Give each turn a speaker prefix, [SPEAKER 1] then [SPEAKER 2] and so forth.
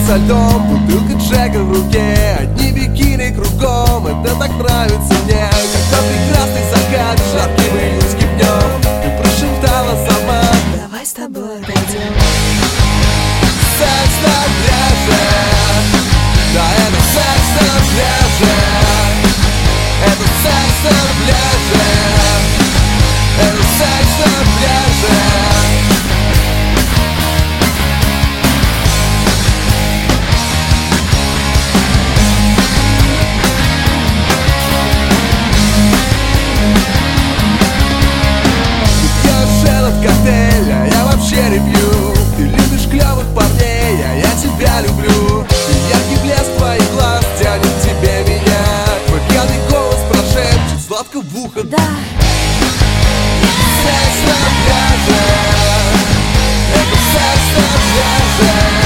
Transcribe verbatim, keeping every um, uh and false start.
[SPEAKER 1] со льдом, бутылка Джека в руке, одни бикини кругом. Это так нравится мне. Когда прекрасный закат жарким июньским днем ты прошептала сама:
[SPEAKER 2] давай с тобой пойдем.
[SPEAKER 1] Секс на пляже, да, это секс на пляже, это секс на пляже, это секс на пляже. Коктейля, я вообще не пью. Ты любишь клёвых парней, а я тебя люблю. И яркий блеск твоих глаз тянет к тебе меня. Твой пьяный голос прошепчет сладко в ухо:
[SPEAKER 2] Да.
[SPEAKER 1] Секс на пляже, это секс на пляже.